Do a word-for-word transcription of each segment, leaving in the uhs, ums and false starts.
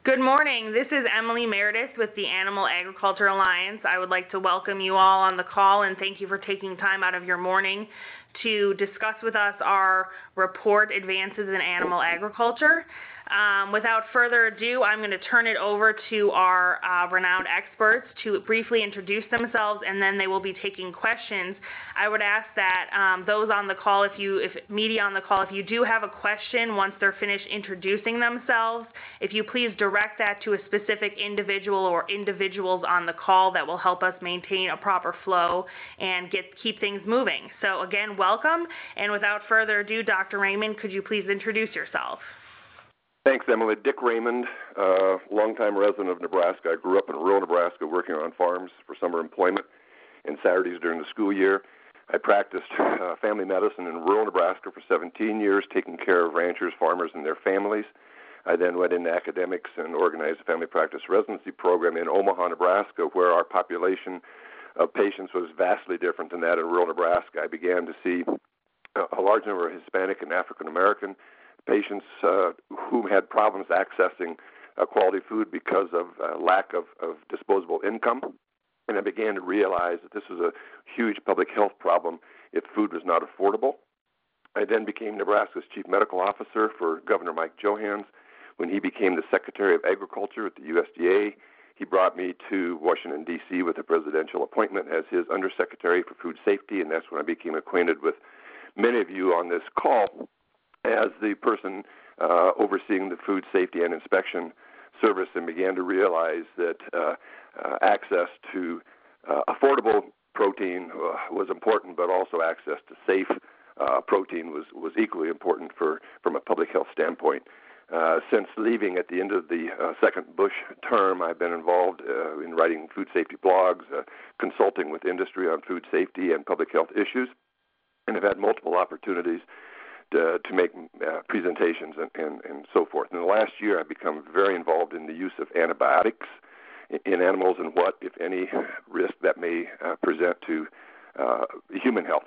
Good morning. This is Emily Meredith with the Animal Agriculture Alliance. I would like to welcome you all on the call and thank you for taking time out of your morning to discuss with us our report, Advances in Animal Agriculture. Um, without further ado, I'm going to turn it over to our uh, renowned experts to briefly introduce themselves, and then they will be taking questions. I would ask that um, those on the call, if you, if media on the call, if you do have a question once they're finished introducing themselves, if you please direct that to a specific individual or individuals on the call, that will help us maintain a proper flow and get keep things moving. So again, welcome, and without further ado, Doctor Raymond, could you please introduce yourself? Thanks, Emily. Dick Raymond, uh, longtime resident of Nebraska. I grew up in rural Nebraska working on farms for summer employment and Saturdays during the school year. I practiced uh, family medicine in rural Nebraska for seventeen years, taking care of ranchers, farmers, and their families. I then went into academics and organized a family practice residency program in Omaha, Nebraska, where our population of patients was vastly different than that in rural Nebraska. I began to see a large number of Hispanic and African American patients uh, who had problems accessing uh, quality food because of uh, lack of, of disposable income. And I began to realize that this was a huge public health problem if food was not affordable. I then became Nebraska's chief medical officer for Governor Mike Johanns. When he became the Secretary of Agriculture at the U S D A, he brought me to Washington, D C with a presidential appointment as his undersecretary for food safety, and that's when I became acquainted with many of you on this call as the person uh, overseeing the food safety and inspection service, and began to realize that uh, uh, access to uh, affordable protein uh, was important, but also access to safe uh, protein was, was equally important for from a public health standpoint. Uh, since leaving at the end of the uh, second Bush term, I've been involved uh, in writing food safety blogs, uh, consulting with industry on food safety and public health issues, and have had multiple opportunities To, to make uh, presentations and, and, and so forth. In the last year, I've become very involved in the use of antibiotics in, in animals and what, if any, risk that may uh, present to uh, human health.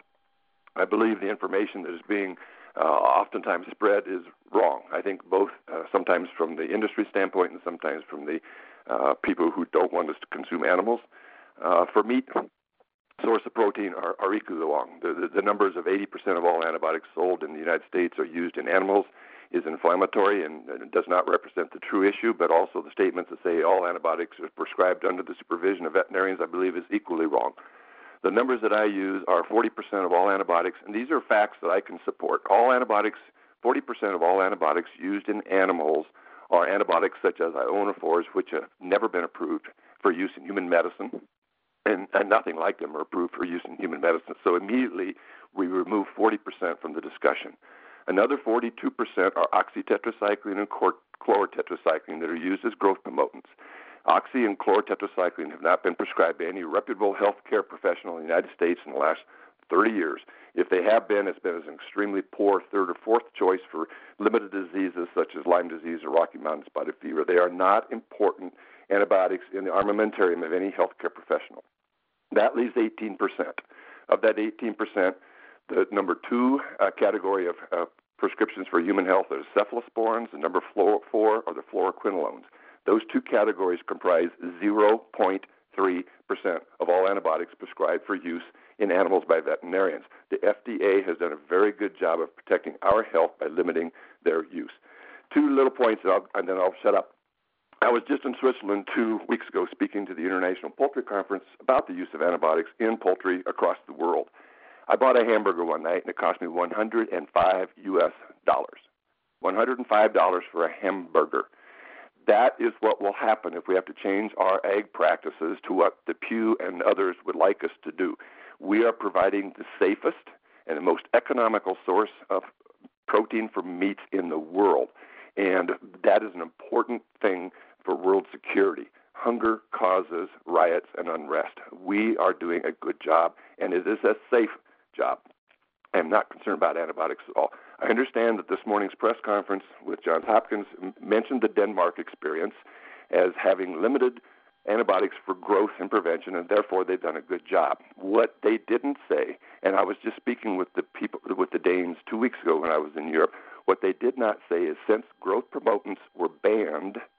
I believe the information that is being uh, oftentimes spread is wrong. I think both uh, sometimes from the industry standpoint and sometimes from the uh, people who don't want us to consume animals. Uh, for meat, source of protein are, are equally wrong. The, the, the numbers of eighty percent of all antibiotics sold in the United States are used in animals is inflammatory and, and it does not represent the true issue, but also the statements that say all antibiotics are prescribed under the supervision of veterinarians, I believe, is equally wrong. The numbers that I use are forty percent of all antibiotics, and these are facts that I can support. All antibiotics, forty percent of all antibiotics used in animals are antibiotics such as ionophores, which have never been approved for use in human medicine. And, and nothing like them are approved for use in human medicine. So immediately we remove forty percent from the discussion. Another forty-two percent are oxytetracycline and chlorotetracycline that are used as growth promotants. Oxy and chlorotetracycline have not been prescribed by any reputable healthcare professional in the United States in the last thirty years. If they have been, it's been as an extremely poor third or fourth choice for limited diseases such as Lyme disease or Rocky Mountain spotted fever. They are not important antibiotics in the armamentarium of any healthcare professional. That leaves eighteen percent. Of that eighteen percent, the number two uh, category of uh, prescriptions for human health are cephalosporins, and number four, four are the fluoroquinolones. Those two categories comprise zero point three percent of all antibiotics prescribed for use in animals by veterinarians. The F D A has done a very good job of protecting our health by limiting their use. Two little points, and, I'll, and then I'll shut up. I was just in Switzerland two weeks ago speaking to the International Poultry Conference about the use of antibiotics in poultry across the world. I bought a hamburger one night, and it cost me one hundred five U S dollars. one hundred five dollars for a hamburger. That is what will happen if we have to change our ag practices to what the Pew and others would like us to do. We are providing the safest and the most economical source of protein for meats in the world, and that is an important thing for world security. Hunger causes riots and unrest. We are doing a good job, and it is a safe job. I am not concerned about antibiotics at all. I understand that this morning's press conference with Johns Hopkins mentioned the Denmark experience as having limited antibiotics for growth and prevention, and therefore they've done a good job. What they didn't say, and I was just speaking with the people, with the Danes two weeks ago when I was in Europe, what they did not say is since growth promotants were banned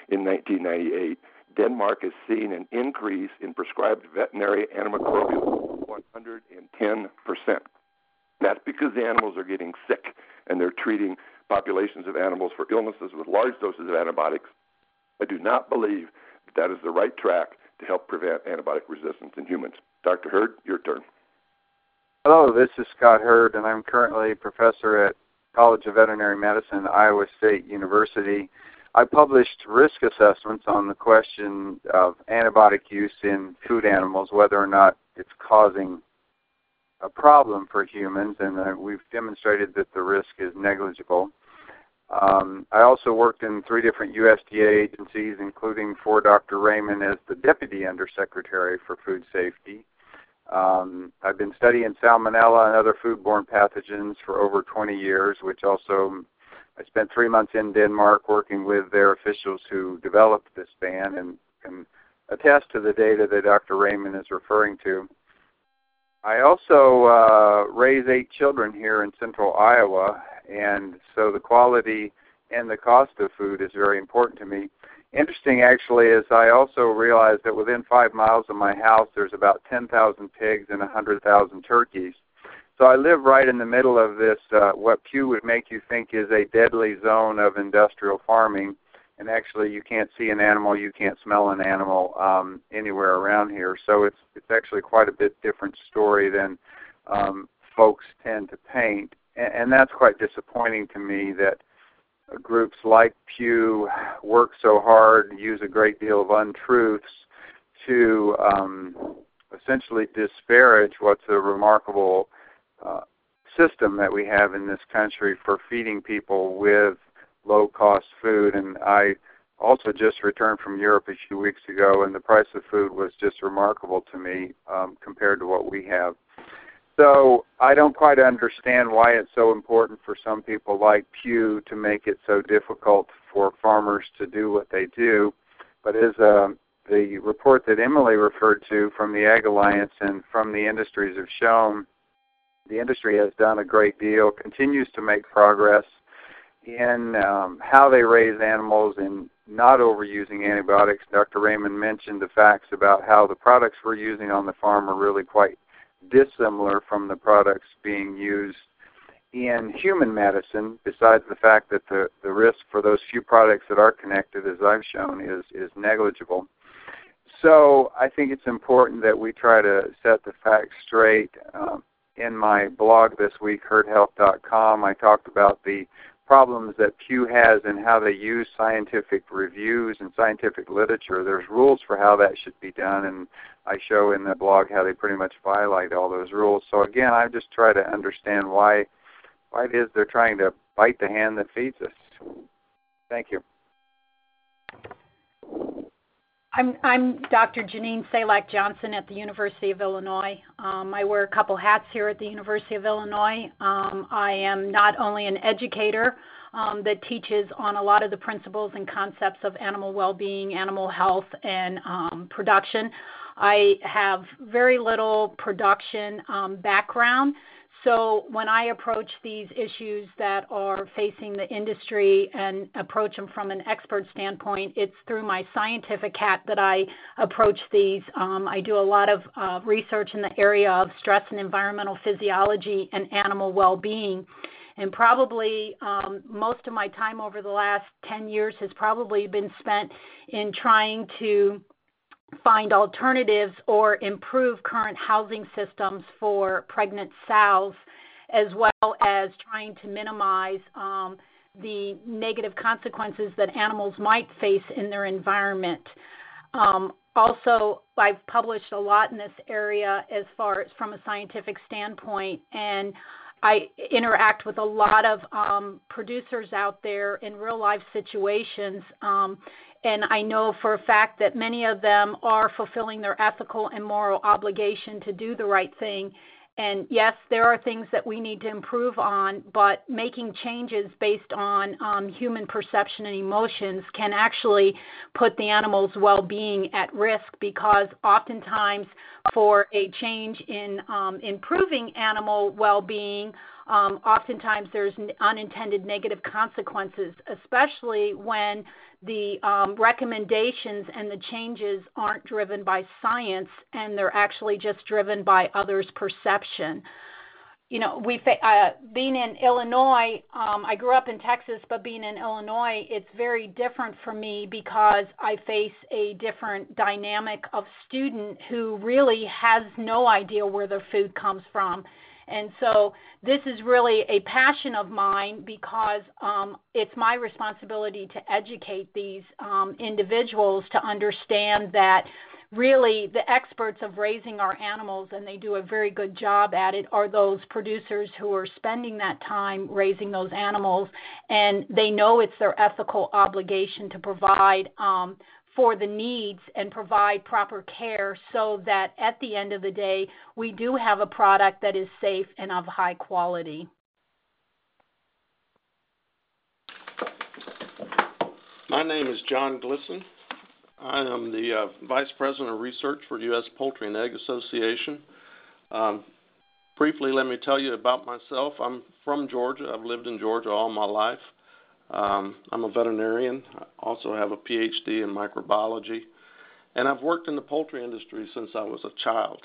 in nineteen ninety-eight, Denmark has seen an increase in prescribed veterinary antimicrobials of one hundred ten percent. That's because the animals are getting sick, and they're treating populations of animals for illnesses with large doses of antibiotics. I do not believe that, that is the right track to help prevent antibiotic resistance in humans. Doctor Hurd, your turn. Hello, this is Scott Hurd, and I'm currently a professor at College of Veterinary Medicine, Iowa State University. I published risk assessments on the question of antibiotic use in food animals, whether or not it's causing a problem for humans, and uh, we've demonstrated that the risk is negligible. Um, I also worked in three different U S D A agencies, including for Doctor Raymond as the Deputy Undersecretary for Food Safety. Um, I've been studying salmonella and other foodborne pathogens for over twenty years, which also I spent three months in Denmark working with their officials who developed this ban and can attest to the data that Doctor Raymond is referring to. I also uh, raise eight children here in central Iowa, and so the quality and the cost of food is very important to me. Interesting, actually, is I also realized that within five miles of my house, there's about ten thousand pigs and one hundred thousand turkeys. So I live right in the middle of this, uh, what Pew would make you think is a deadly zone of industrial farming. And actually, you can't see an animal, you can't smell an animal um, anywhere around here. So it's it's actually quite a bit different story than um, folks tend to paint. And, and that's quite disappointing to me that groups like Pew work so hard, use a great deal of untruths to um, essentially disparage what's a remarkable uh, system that we have in this country for feeding people with low-cost food. And I also just returned from Europe a few weeks ago, and the price of food was just remarkable to me um, compared to what we have. So I don't quite understand why it's so important for some people like Pew to make it so difficult for farmers to do what they do. But as uh, the report that Emily referred to from the Ag Alliance and from the industries have shown, the industry has done a great deal, continues to make progress in um, how they raise animals and not overusing antibiotics. Doctor Raymond mentioned the facts about how the products we're using on the farm are really quite dissimilar from the products being used in human medicine, besides the fact that the, the risk for those few products that are connected, as I've shown, is, is negligible. So I think it's important that we try to set the facts straight. Um, in my blog this week, herd health dot com, I talked about the problems that Pew has and how they use scientific reviews and scientific literature. There's rules for how that should be done, and I show in the blog how they pretty much violate all those rules. So again, I just try to understand why why it is they're trying to bite the hand that feeds us. Thank you. I'm, I'm Doctor Janine Salak Johnson at the University of Illinois. Um, I wear a couple hats here at the University of Illinois. Um, I am not only an educator um, that teaches on a lot of the principles and concepts of animal well-being, animal health, and um, production. I have very little production um, background. So when I approach these issues that are facing the industry and approach them from an expert standpoint, it's through my scientific hat that I approach these. Um, I do a lot of uh, research in the area of stress and environmental physiology and animal well-being. And probably um, most of my time over the last ten years has probably been spent in trying to find alternatives or improve current housing systems for pregnant sows, as well as trying to minimize um, the negative consequences that animals might face in their environment. Um, also, I've published a lot in this area as far as from a scientific standpoint, and I interact with a lot of um, producers out there in real-life situations, um, and I know for a fact that many of them are fulfilling their ethical and moral obligation to do the right thing. And yes, there are things that we need to improve on, but making changes based on um, human perception and emotions can actually put the animal's well-being at risk, because oftentimes for a change in um, improving animal well-being, um, oftentimes there's unintended negative consequences, especially when the um, recommendations and the changes aren't driven by science and they're actually just driven by others' perception. You know, we uh, being in Illinois, um, I grew up in Texas, but being in Illinois, it's very different for me because I face a different dynamic of student who really has no idea where their food comes from. And so this is really a passion of mine because um, it's my responsibility to educate these um, individuals to understand that really the experts of raising our animals, and they do a very good job at it, are those producers who are spending that time raising those animals, and they know it's their ethical obligation to provide um, for the needs and provide proper care so that at the end of the day, we do have a product that is safe and of high quality. My name is John Glisson. I am the uh, Vice President of Research for U S Poultry and Egg Association. Um, briefly, let me tell you about myself. I'm from Georgia. I've lived in Georgia all my life. Um, I'm a veterinarian. I also have a P H D in microbiology. And I've worked in the poultry industry since I was a child.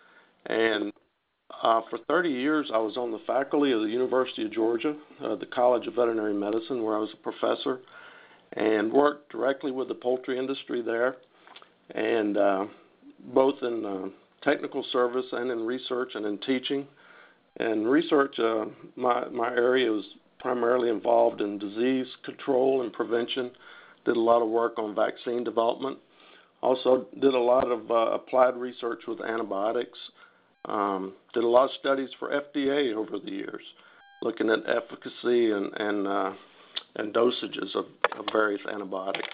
And uh, for thirty years, I was on the faculty of the University of Georgia, uh, the College of Veterinary Medicine, where I was a professor, and worked directly with the poultry industry there, and uh, both in uh, technical service and in research and in teaching. And research, uh, my, my area was primarily involved in disease control and prevention, did a lot of work on vaccine development, also did a lot of uh, applied research with antibiotics, um, did a lot of studies for F D A over the years, looking at efficacy and, and uh, and dosages of, of various antibiotics.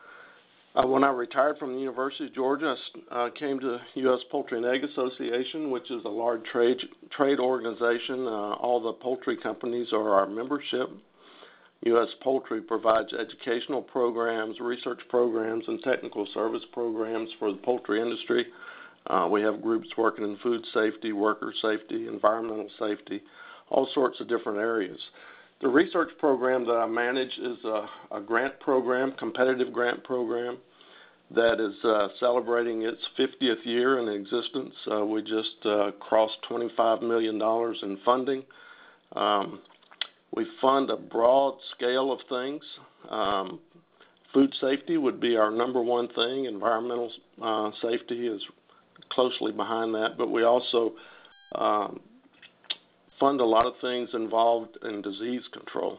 Uh, when I retired from the University of Georgia, I uh, came to the U S Poultry and Egg Association, which is a large trade trade organization. Uh, all the poultry companies are our membership. U S Poultry provides educational programs, research programs, and technical service programs for the poultry industry. Uh, we have groups working in food safety, worker safety, environmental safety, all sorts of different areas. The research program that I manage is a, a grant program, competitive grant program, that is uh, celebrating its fiftieth year in existence. Uh, we just uh, crossed twenty-five million dollars in funding. Um, we fund a broad scale of things. Um, food safety would be our number one thing. Environmental uh, safety is closely behind that, but we also um, fund a lot of things involved in disease control.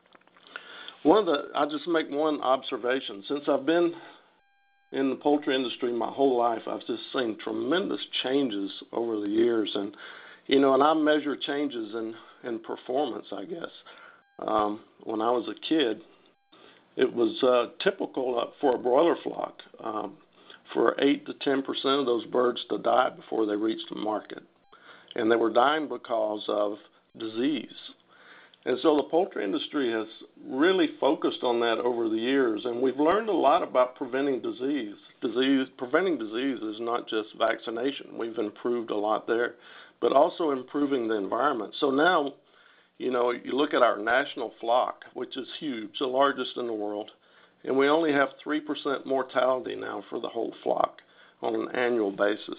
One of the, I'll just make one observation. Since I've been in the poultry industry my whole life, I've just seen tremendous changes over the years. And, you know, and I measure changes in, in performance, I guess. Um, when I was a kid, it was uh, typical for a broiler flock um, for eight to ten percent of those birds to die before they reached the market. And they were dying because of disease. And so the poultry industry has really focused on that over the years, and we've learned a lot about preventing disease. Disease preventing disease is not just vaccination. We've improved a lot there, but also improving the environment. So now, you know, you look at our national flock, which is huge, the largest in the world, and we only have three percent mortality now for the whole flock on an annual basis.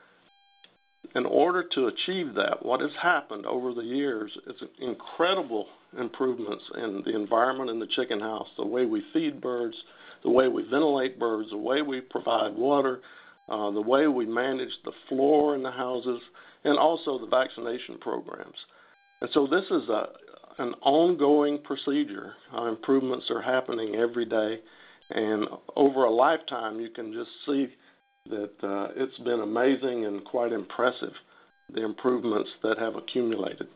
In order to achieve that, what has happened over the years is incredible improvements in the environment in the chicken house, the way we feed birds, the way we ventilate birds, the way we provide water, uh, the way we manage the floor in the houses, and also the vaccination programs. And so this is a, an ongoing procedure. Uh, improvements are happening every day, and over a lifetime you can just see that uh, it's been amazing and quite impressive, the improvements that have accumulated.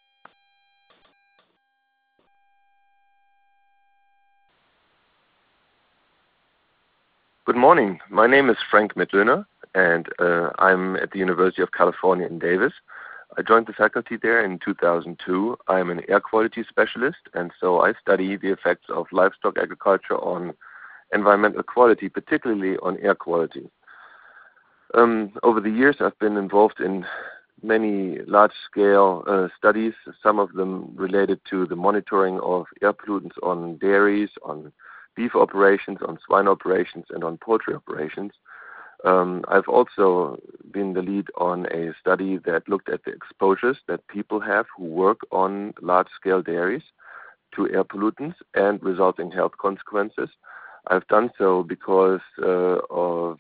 Good morning. My name is Frank Mittlöhner, and uh, I'm at the University of California in Davis. I joined the faculty there in two thousand two. I'm an air quality specialist, and so I study the effects of livestock agriculture on environmental quality, particularly on air quality. Um, over the years, I've been involved in many large-scale uh, studies, some of them related to the monitoring of air pollutants on dairies, on beef operations, on swine operations, and on poultry operations. Um, I've also been the lead on a study that looked at the exposures that people have who work on large-scale dairies to air pollutants and resulting health consequences. I've done so because uh, of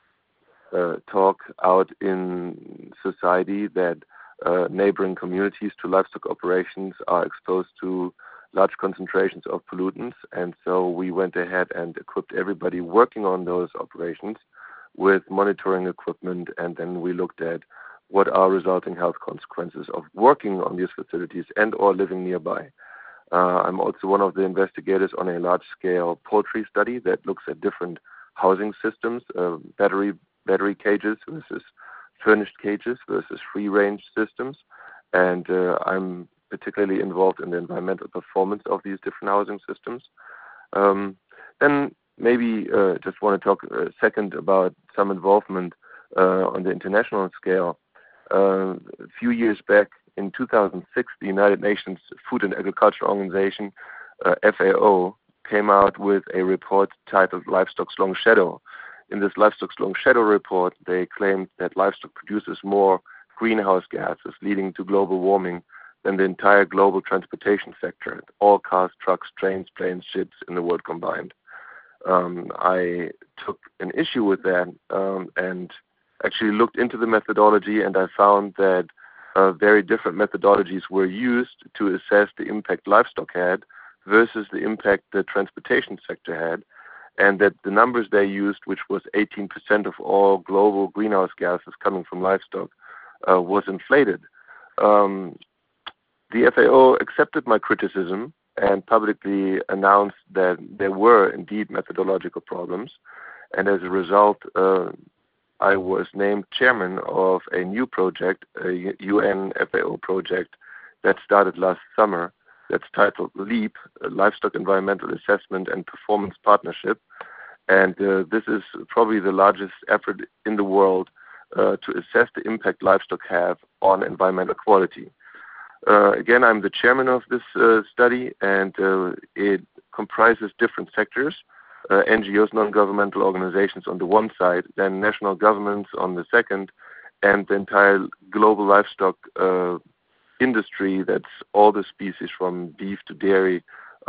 uh, talk out in society that uh, neighboring communities to livestock operations are exposed to large concentrations of pollutants, and so we went ahead and equipped everybody working on those operations with monitoring equipment, and then we looked at what are resulting health consequences of working on these facilities and or living nearby. Uh, I'm also one of the investigators on a large-scale poultry study that looks at different housing systems, uh, battery battery cages versus furnished cages versus free-range systems, and uh, I'm particularly involved in the environmental performance of these different housing systems. Um, then maybe uh, just want to talk a second about some involvement uh, on the international scale. Uh, a few years back, in two thousand six, the United Nations Food and Agriculture Organization, uh, F A O, came out with a report titled Livestock's Long Shadow. In this Livestock's Long Shadow report, they claimed that livestock produces more greenhouse gases, leading to global warming, than the entire global transportation sector, all cars, trucks, trains, planes, ships in the world combined. Um, I took an issue with that um, and actually looked into the methodology, and I found that uh, very different methodologies were used to assess the impact livestock had versus the impact the transportation sector had, and that the numbers they used, which was eighteen percent of all global greenhouse gases coming from livestock, uh, was inflated. Um, the F A O accepted my criticism and publicly announced that there were indeed methodological problems, and as a result, uh, I was named chairman of a new project, a U N F A O project that started last summer, that's titled LEAP, Livestock Environmental Assessment and Performance Partnership, and uh, this is probably the largest effort in the world uh, to assess the impact livestock have on environmental quality. Uh, again, I'm the chairman of this uh, study, and uh, it comprises different sectors, uh, N G Os, non-governmental organizations on the one side, then national governments on the second, and the entire global livestock uh, industry, that's all the species from beef to dairy,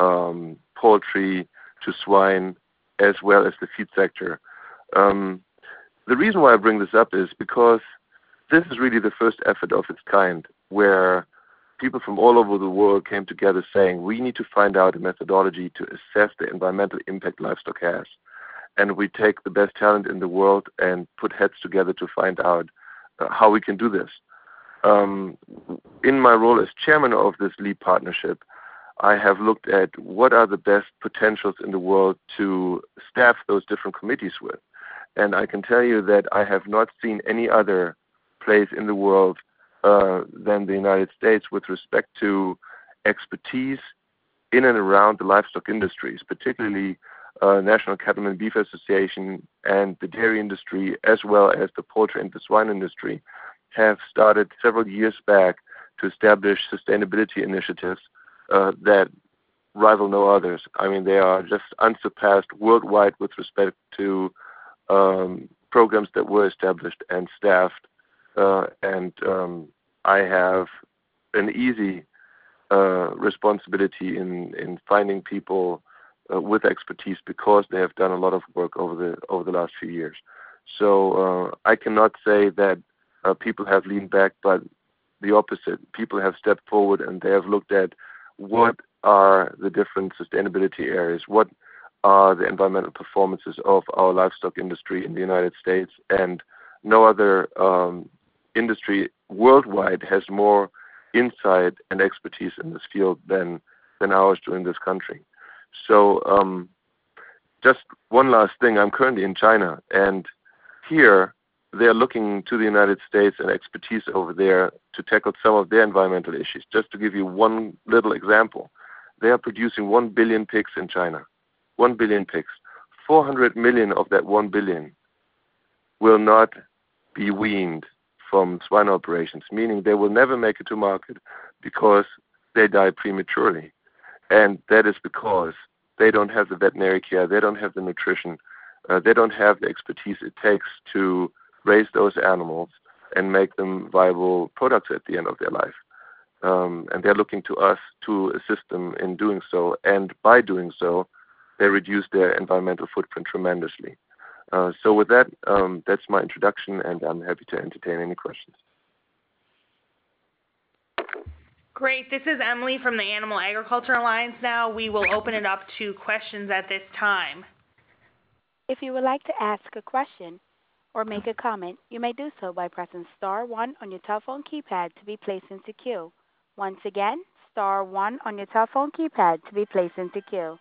um, poultry to swine, as well as the feed sector. Um, the reason why I bring this up is because this is really the first effort of its kind where people from all over the world came together saying, we need to find out a methodology to assess the environmental impact livestock has. And we take the best talent in the world and put heads together to find out uh, how we can do this. Um, in my role as chairman of this LEAP partnership, I have looked at what are the best potentials in the world to staff those different committees with. And I can tell you that I have not seen any other place in the world uh, than the United States with respect to expertise in and around the livestock industries, particularly uh, National Cattlemen Beef Association and the dairy industry, as well as the poultry and the swine industry, have started several years back to establish sustainability initiatives uh, that rival no others. I mean, they are just unsurpassed worldwide with respect to um, programs that were established and staffed. Uh, and um, I have an easy uh, responsibility in, in finding people uh, with expertise because they have done a lot of work over the over the last few years. So uh, I cannot say that uh, people have leaned back, but the opposite. People have stepped forward and they have looked at what are the different sustainability areas, what are the environmental performances of our livestock industry in the United States, and no other um, industry worldwide has more insight and expertise in this field than than ours do in this country. So um, just one last thing, I'm currently in China, and here they're looking to the United States and expertise over there to tackle some of their environmental issues. Just to give you one little example, they are producing one billion pigs in China. One billion pigs. four hundred million of that one billion will not be weaned from swine operations, meaning they will never make it to market because they die prematurely. And that is because they don't have the veterinary care, they don't have the nutrition, uh, they don't have the expertise it takes to raise those animals and make them viable products at the end of their life. Um, and they're looking to us to assist them in doing so. And by doing so, they reduce their environmental footprint tremendously. Uh, so with that, um, that's my introduction, and I'm happy to entertain any questions. Great. This is Emily from the Animal Agriculture Alliance now. We will open it up to questions at this time. If you would like to ask a question or make a comment, you may do so by pressing star one on your telephone keypad to be placed into queue. Once again, star one on your telephone keypad to be placed into queue.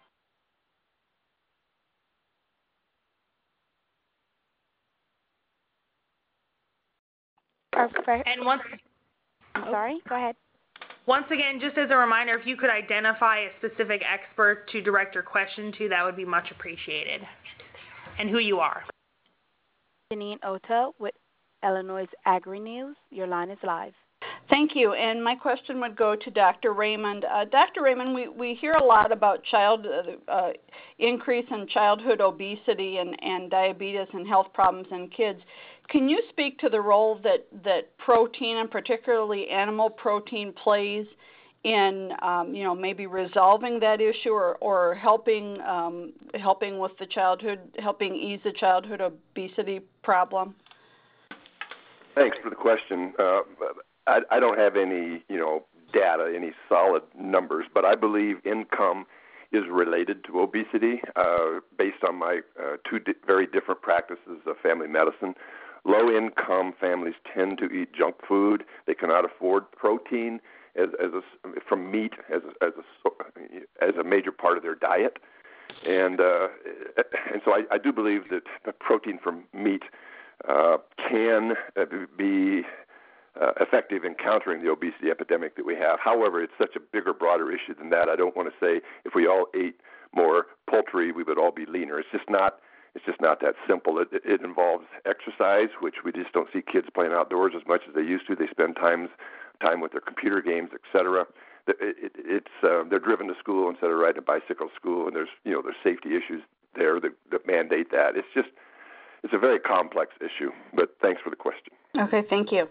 And once, I'm sorry, go ahead. Once again, just as a reminder, if you could identify a specific expert to direct your question to, that would be much appreciated. And who you are. Janine Ota with Illinois Agri-News. Your line is live. Thank you. And my question would go to Doctor Raymond. Uh, Doctor Raymond, we, we hear a lot about child uh, uh, increase in childhood obesity and, and diabetes and health problems in kids. Can you speak to the role that, that protein, and particularly animal protein, plays in, um, you know, maybe resolving that issue or, or helping um, helping with the childhood, helping ease the childhood obesity problem? Thanks for the question. Uh, I, I don't have any, you know, data, any solid numbers, but I believe income is related to obesity uh, based on my uh, two di- very different practices of family medicine. Low-income families tend to eat junk food. They cannot afford protein as, as a, from meat as a, as a as a major part of their diet, and uh, and so I, I do believe that the protein from meat uh, can be uh, effective in countering the obesity epidemic that we have. However, it's such a bigger, broader issue than that. I don't want to say if we all ate more poultry, we would all be leaner. It's just not. It's just not that simple. It, it involves exercise, which we just don't see kids playing outdoors as much as they used to. They spend times time with their computer games, et cetera. It, it, it's uh, they're driven to school instead of riding a bicycle to school, and there's you know there's safety issues there that, that mandate that. It's just it's a very complex issue. But thanks for the question. Okay, thank you.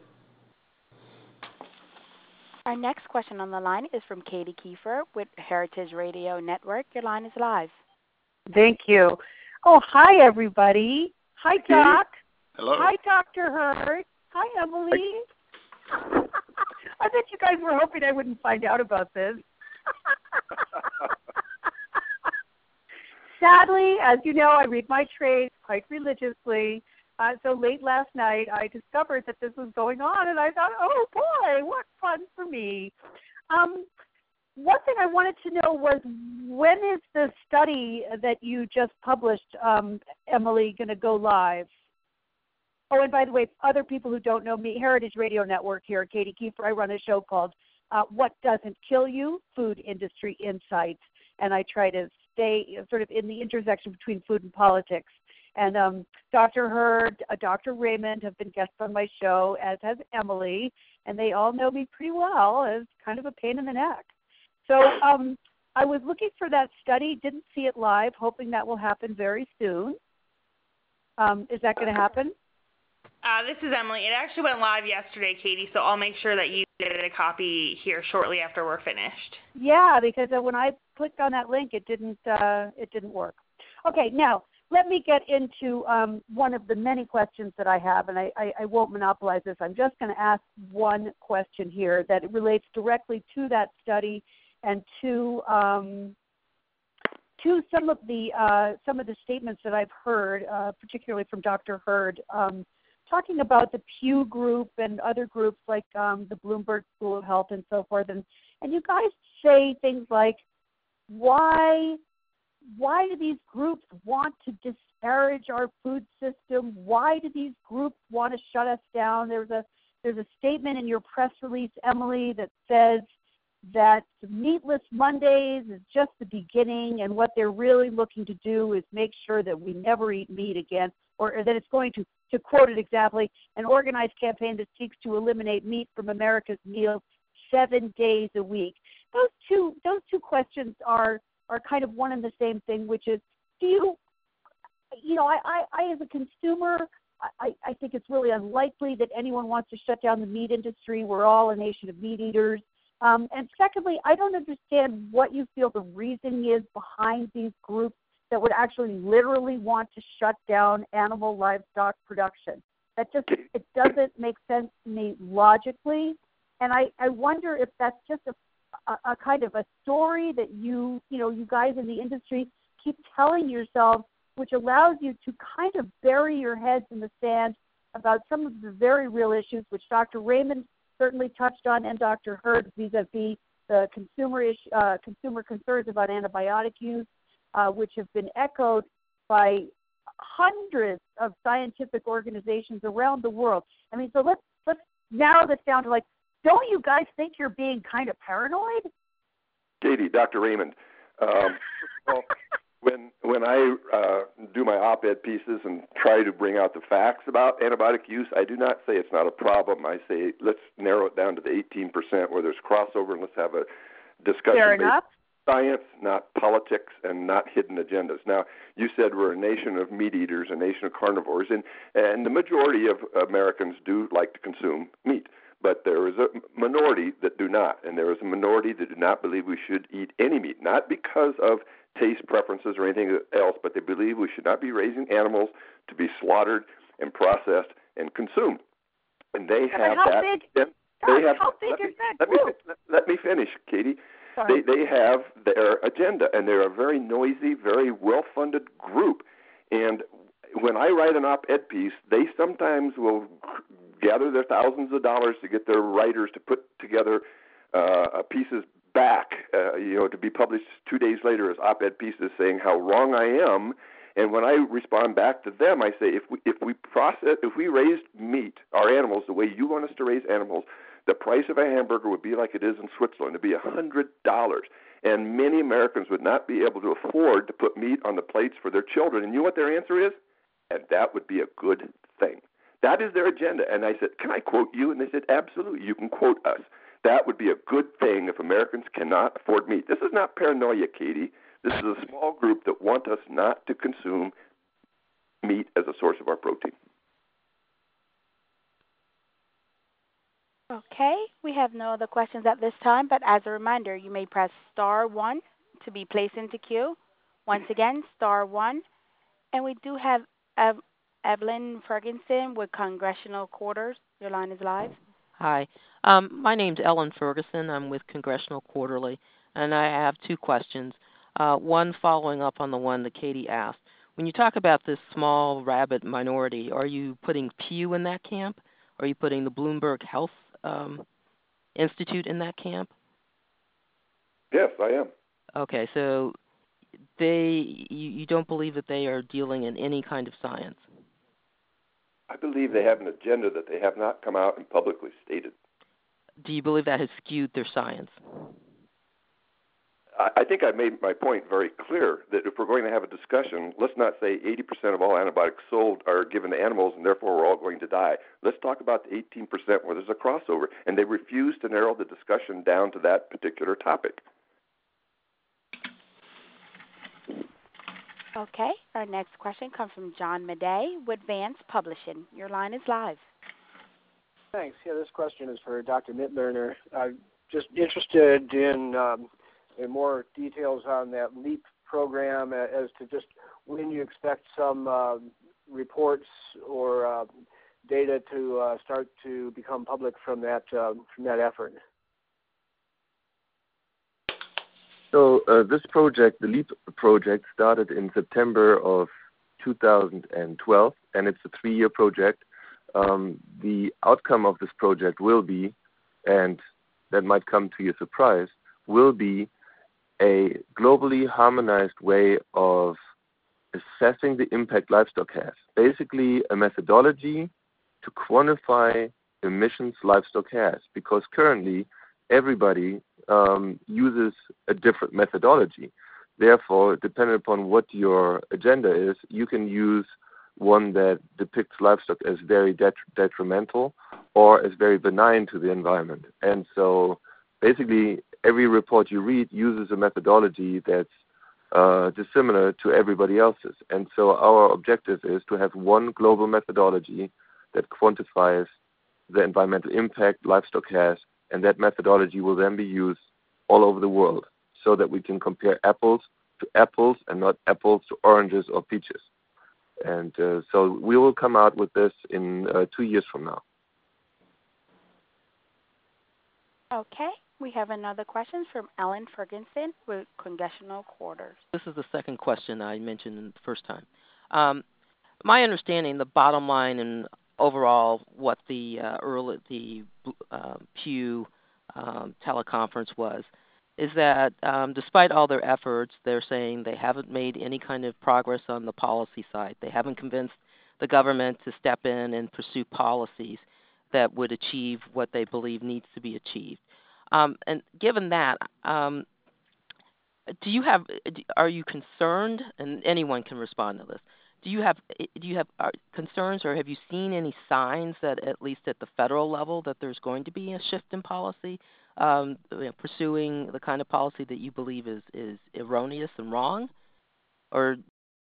Our next question on the line is from Katie Kiefer with Heritage Radio Network. Your line is live. Thank you. Oh, hi, everybody. Hi, Doc. Hello. Hi, Doctor Hurd. Hi, Emily. Hi. I bet you guys were hoping I wouldn't find out about this. Sadly, as you know, I read my trade quite religiously. Uh, so late last night, I discovered that this was going on, and I thought, oh, boy, what fun for me. Um, One thing I wanted to know was, when is the study that you just published, um, Emily, going to go live? Oh, and by the way, other people who don't know me, Heritage Radio Network here, Katie Kiefer, I run a show called uh, What Doesn't Kill You? Food Industry Insights, and I try to stay sort of in the intersection between food and politics. And um, Doctor Hurd, uh, Doctor Raymond have been guests on my show, as has Emily, and they all know me pretty well as kind of a pain in the neck. So um, I was looking for that study, didn't see it live, hoping that will happen very soon. Um, is that going to happen? Uh, this is Emily. It actually went live yesterday, Katie, so I'll make sure that you get a copy here shortly after we're finished. Yeah, because when I clicked on that link, it didn't uh, it didn't work. Okay, now let me get into um, one of the many questions that I have, and I, I, I won't monopolize this. I'm just going to ask one question here that relates directly to that study and to um, to some of the uh, some of the statements that I've heard, uh, particularly from Doctor Hurd, um, talking about the Pew Group and other groups like um, the Bloomberg School of Health and so forth. And, and you guys say things like, why why do these groups want to disparage our food system? Why do these groups want to shut us down? There's a there's a statement in your press release, Emily, that says that Meatless Mondays is just the beginning, and what they're really looking to do is make sure that we never eat meat again. or, or that it's going to, to quote it exactly, an organized campaign that seeks to eliminate meat from America's meals seven days a week. Those two, those two questions are, are kind of one and the same thing, which is, do you, you know, I, I, I as a consumer, I, I think it's really unlikely that anyone wants to shut down the meat industry. We're all a nation of meat eaters. Um, and secondly, I don't understand what you feel the reasoning is behind these groups that would actually literally want to shut down animal livestock production. That just, it doesn't make sense to me logically. And I, I wonder if that's just a, a, a kind of a story that you, you know, you guys in the industry keep telling yourselves, which allows you to kind of bury your heads in the sand about some of the very real issues, which Doctor Raymond certainly touched on, and Doctor Hurd, vis-a-vis the consumer issue, uh, consumer concerns about antibiotic use, uh, which have been echoed by hundreds of scientific organizations around the world. I mean, so let's let's narrow this down to, like, don't you guys think you're being kind of paranoid? Katie, Doctor Raymond, um, well, when when I uh, do my op-ed pieces and try to bring out the facts about antibiotic use, I do not say it's not a problem. I say let's narrow it down to the eighteen percent where there's crossover, and let's have a discussion Fair based enough. on science, not politics, and not hidden agendas. Now, you said we're a nation of meat eaters, a nation of carnivores, and, and the majority of Americans do like to consume meat. But there is a minority that do not, and there is a minority that do not believe we should eat any meat, not because of taste preferences or anything else, but they believe we should not be raising animals to be slaughtered and processed and consumed. And they have how that. Big, they have, how big let is me, that let group? me, let, let me finish, Katie. Sorry. They, they have their agenda, and they're a very noisy, very well-funded group. And when I write an op-ed piece, they sometimes will gather their thousands of dollars to get their writers to put together uh, pieces back, uh, you know, to be published two days later as op-ed pieces saying how wrong I am. And when I respond back to them, I say, if we if we process, if we raised meat, our animals, the way you want us to raise animals, the price of a hamburger would be like it is in Switzerland. It'd be a hundred dollars, and many Americans would not be able to afford to put meat on the plates for their children. And you know what their answer is? And that would be a good thing. That is their agenda. And I said, can I quote you? And they said, absolutely, you can quote us. That would be a good thing if Americans cannot afford meat. This is not paranoia, Katie. This is a small group that want us not to consume meat as a source of our protein. Okay, we have no other questions at this time, but as a reminder, you may press star one to be placed into queue. Once again, star one. And we do have Ev- Evelyn Ferguson with Congressional Quarters. Your line is live. Hi. Um, my name's Ellen Ferguson. I'm with Congressional Quarterly, and I have two questions. Uh, one following up on the one that Katie asked. When you talk about this small rabid minority, are you putting Pew in that camp? Are you putting the Bloomberg Health um, Institute in that camp? Yes, I am. Okay, so they you, you don't believe that they are dealing in any kind of science? I believe they have an agenda that they have not come out and publicly stated. Do you believe that has skewed their science? I, I think I made my point very clear that if we're going to have a discussion, let's not say eighty percent of all antibiotics sold are given to animals and therefore we're all going to die. Let's talk about the eighteen percent where there's a crossover. And they refuse to narrow the discussion down to that particular topic. Okay, our next question comes from John Madej with Vance Publishing. Your line is live. Thanks. Yeah, this question is for Doctor Mitloehner. I'm just interested in, um, in more details on that LEAP program as to just when you expect some uh, reports or uh, data to uh, start to become public from that uh, from that effort. So uh, this project, the LEAP project, started in September of two thousand twelve, and it's a three-year project. Um, the outcome of this project will be, and that might come to your surprise, will be a globally harmonized way of assessing the impact livestock has. Basically, a methodology to quantify emissions livestock has, because currently everybody um, uses a different methodology. Therefore, depending upon what your agenda is, you can use one that depicts livestock as very det- detrimental or as very benign to the environment. And so basically every report you read uses a methodology that's uh, dissimilar to everybody else's. And so our objective is to have one global methodology that quantifies the environmental impact livestock has, and that methodology will then be used all over the world so that we can compare apples to apples and not apples to oranges or peaches. And uh, so we will come out with this in uh, two years from now. Okay. We have another question from Ellen Ferguson with Congressional Quarters. This is the second question I mentioned the first time. Um, my understanding, the bottom line and overall what the uh, early the uh, Pew um, teleconference was, is that um, despite all their efforts, they're saying they haven't made any kind of progress on the policy side. They haven't convinced the government to step in and pursue policies that would achieve what they believe needs to be achieved. Um, and given that, um, do you have? Are you concerned? And anyone can respond to this. Do you have? Do you have uh, concerns, or have you seen any signs that, at least at the federal level, that there's going to be a shift in policy, um, you know, pursuing the kind of policy that you believe is, is erroneous and wrong, or?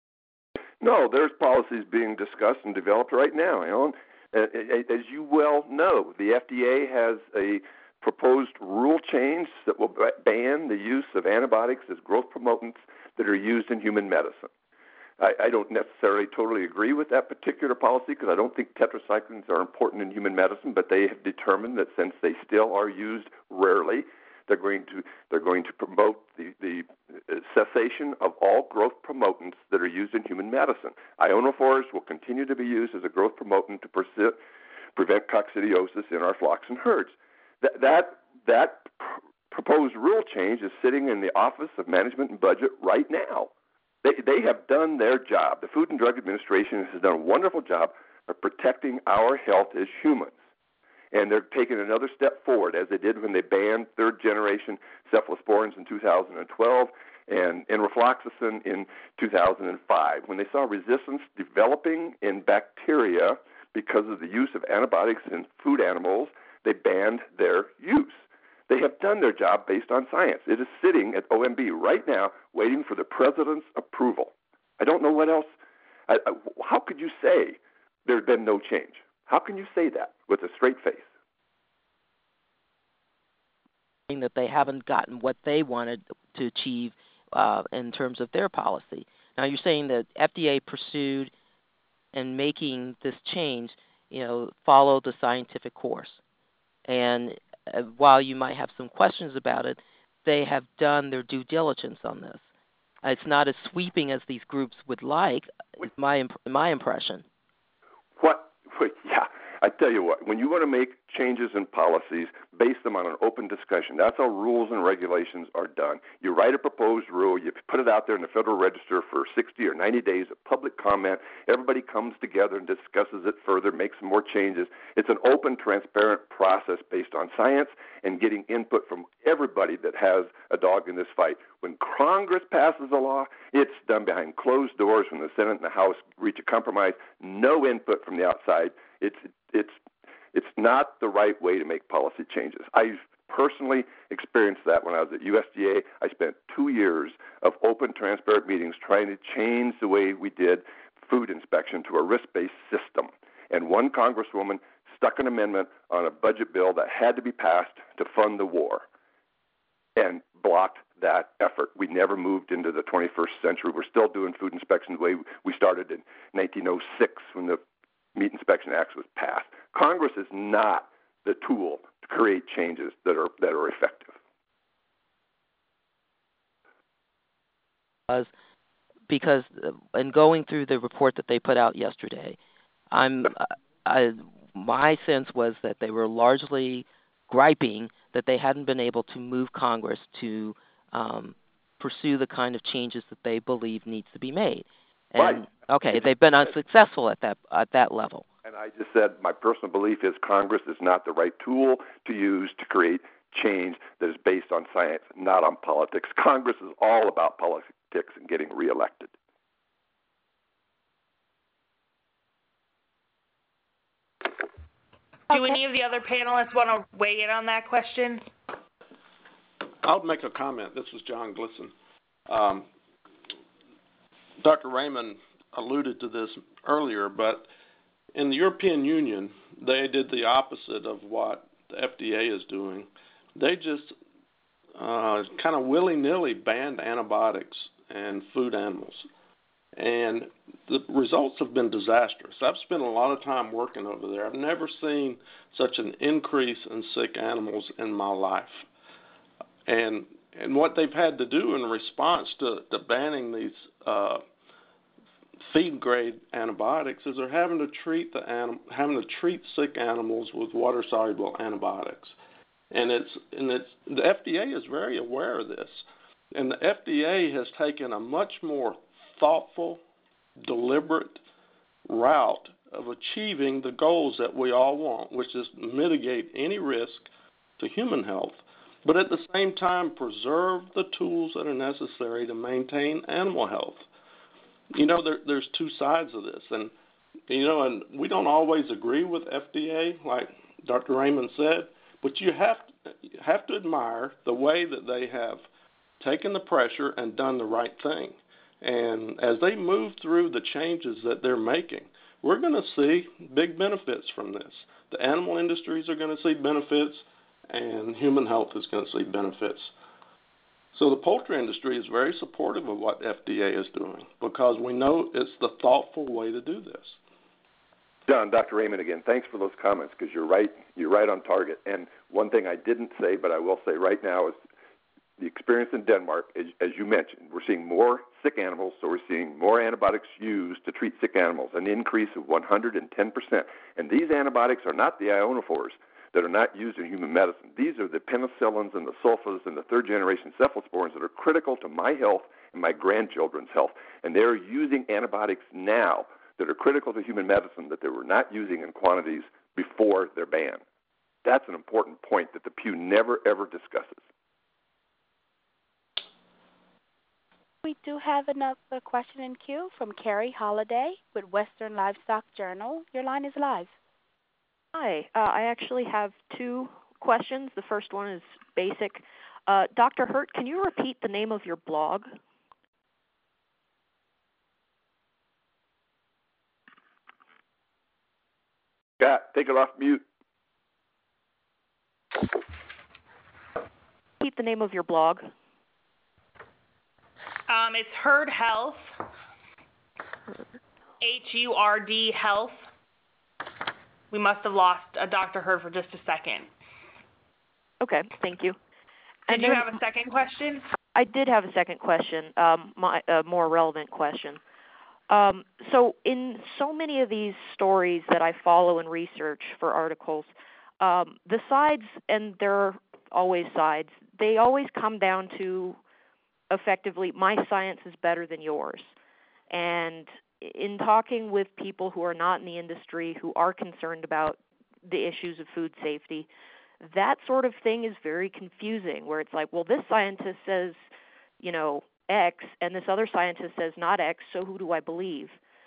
No, there's policies being discussed and developed right now. You know, as you well know, the F D A has a proposed rule change that will ban the use of antibiotics as growth promotants that are used in human medicine. I, I don't necessarily totally agree with that particular policy because I don't think tetracyclines are important in human medicine, but they have determined that since they still are used rarely, they're going to they're going to promote the, the cessation of all growth promotants that are used in human medicine. Ionophores will continue to be used as a growth promotant to persi- prevent coccidiosis in our flocks and herds. That that that pr- proposed rule change is sitting in the Office of Management and Budget right now. They they have done their job. The Food and Drug Administration has done a wonderful job of protecting our health as humans. And they're taking another step forward, as they did when they banned third-generation cephalosporins in two thousand twelve and enrofloxacin in two thousand five, when they saw resistance developing in bacteria because of the use of antibiotics in food animals. They banned their use. They have done their job based on science. It is sitting at O M B right now waiting for the president's approval. I don't know what else. I, I, how could you say there's been no change? How can you say that with a straight face? That they haven't gotten what they wanted to achieve uh, in terms of their policy. Now, you're saying that F D A pursued and making this change, you know, follow the scientific course. And uh, while you might have some questions about it, they have done their due diligence on this. Uh, it's not as sweeping as these groups would like, is my imp- my impression. What? Yeah, I tell you what, when you want to make changes in policies, base them on an open discussion. That's how rules and regulations are done. You write a proposed rule, you put it out there in the Federal Register for sixty or ninety days of public comment. Everybody comes together and discusses it further, makes some more changes. It's an open, transparent process based on science and getting input from everybody that has a dog in this fight. When Congress passes a law, it's done behind closed doors. When the Senate and the House reach a compromise, no input from the outside. It's it's it's not the right way to make policy changes. I personally experienced that when I was at U S D A. I spent two years of open, transparent meetings trying to change the way we did food inspection to a risk-based system. And one congresswoman stuck an amendment on a budget bill that had to be passed to fund the war and blocked that effort. We never moved into the twenty-first century. We're still doing food inspection the way we started in nineteen oh six when the Meat Inspection Act was passed. Congress is not the tool to create changes that are that are effective. Because in going through the report that they put out yesterday, I'm I, my sense was that they were largely griping that they hadn't been able to move Congress to um, pursue the kind of changes that they believe needs to be made. And, right. Okay, they've been unsuccessful at that at that level. And I just said my personal belief is Congress is not the right tool to use to create change that is based on science, not on politics. Congress is all about politics and getting reelected. Do any of the other panelists want to weigh in on that question? I'll make a comment. This is John Glisson. Um, Doctor Raymond alluded to this earlier, but in the European Union, they did the opposite of what the F D A is doing. They just uh, kind of willy-nilly banned antibiotics and food animals. And the results have been disastrous. I've spent a lot of time working over there. I've never seen such an increase in sick animals in my life. And and what they've had to do in response to, to banning these uh, feed-grade antibiotics is they're having to treat the anim- having to treat sick animals with water-soluble antibiotics. And it's and it's the F D A is very aware of this. And the F D A has taken a much more thoughtful, deliberate route of achieving the goals that we all want, which is to mitigate any risk to human health, but at the same time preserve the tools that are necessary to maintain animal health. You know, there, there's two sides of this, and you know, and we don't always agree with F D A, like Doctor Raymond said, but you have to, you have to admire the way that they have taken the pressure and done the right thing. And as they move through the changes that they're making, we're going to see big benefits from this. The animal industries are going to see benefits, and human health is going to see benefits. So the poultry industry is very supportive of what F D A is doing because we know it's the thoughtful way to do this. John, Doctor Raymond again, thanks for those comments because you're right, you're right on target. And one thing I didn't say, but I will say right now is the experience in Denmark, as, as you mentioned, we're seeing more sick animals, so we're seeing more antibiotics used to treat sick animals, an increase of one hundred ten percent. And these antibiotics are not the ionophores that are not used in human medicine. These are the penicillins and the sulfas and the third-generation cephalosporins that are critical to my health and my grandchildren's health. And they're using antibiotics now that are critical to human medicine that they were not using in quantities before their ban. That's an important point that the Pew never, ever discusses. We do have another question in queue from Carrie Holliday with Western Livestock Journal. Your line is live. Hi. Uh, I actually have two questions. The first one is basic. Uh, Doctor Hurt, can you repeat the name of your blog? Scott, take it off mute. Repeat the name of your blog. Um, it's Hurd Health, H U R D Health. We must have lost uh, Doctor Hurd for just a second. Okay, thank you. Did and you then, have a second question? I did have a second question, um, my uh, more relevant question. Um, so in so many of these stories that I follow and research for articles, um, the sides, and there are always sides, they always come down to effectively, my science is better than yours. And in talking with people who are not in the industry, who are concerned about the issues of food safety, that sort of thing is very confusing, where it's like, well, this scientist says, you know, X, and this other scientist says not X, so who do I believe?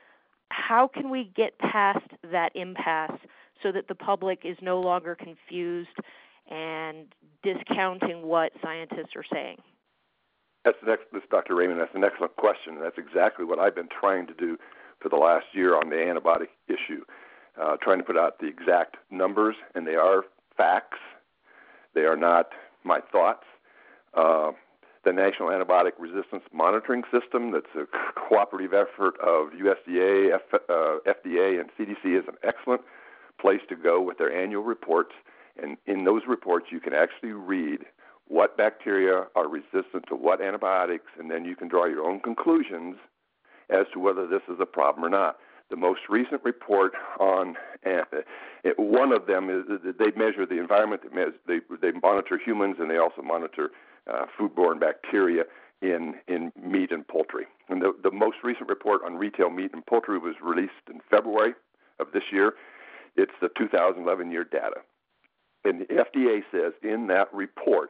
How can we get past that impasse so that the public is no longer confused and discounting what scientists are saying? That's the next, this is Doctor Raymond. That's an excellent question. That's exactly what I've been trying to do for the last year on the antibiotic issue, uh, trying to put out the exact numbers, and they are facts. They are not my thoughts. Uh, the National Antibiotic Resistance Monitoring System, that's a cooperative effort of U S D A, F, uh, F D A, and C D C, is an excellent place to go with their annual reports. And in those reports, you can actually read what bacteria are resistant to what antibiotics, and then you can draw your own conclusions as to whether this is a problem or not. The most recent report on uh, one of them is that they measure the environment. They they monitor humans, and they also monitor uh, foodborne bacteria in in meat and poultry. And the, the most recent report on retail meat and poultry was released in February of this year. It's the two thousand eleven year data, and the F D A says in that report,